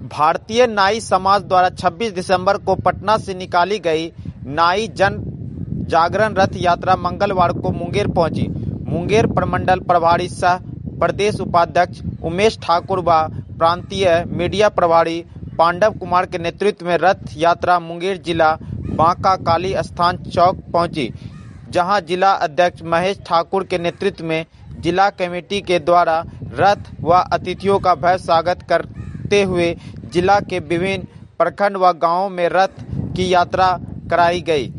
भारतीय नाई समाज द्वारा 26 दिसंबर को पटना से निकाली गई नाई जन जागरण रथ यात्रा मंगलवार को मुंगेर पहुंची। मुंगेर प्रमंडल प्रभारी सह प्रदेश उपाध्यक्ष उमेश ठाकुर व प्रांतीय मीडिया प्रभारी पांडव कुमार के नेतृत्व में रथ यात्रा मुंगेर जिला बांका काली स्थान चौक पहुंची, जहां जिला अध्यक्ष महेश ठाकुर के नेतृत्व में जिला कमेटी के द्वारा रथ व अतिथियों का भव्य स्वागत करते हुए जिला के विभिन्न प्रखंड व गांवों में रथ की यात्रा कराई गई।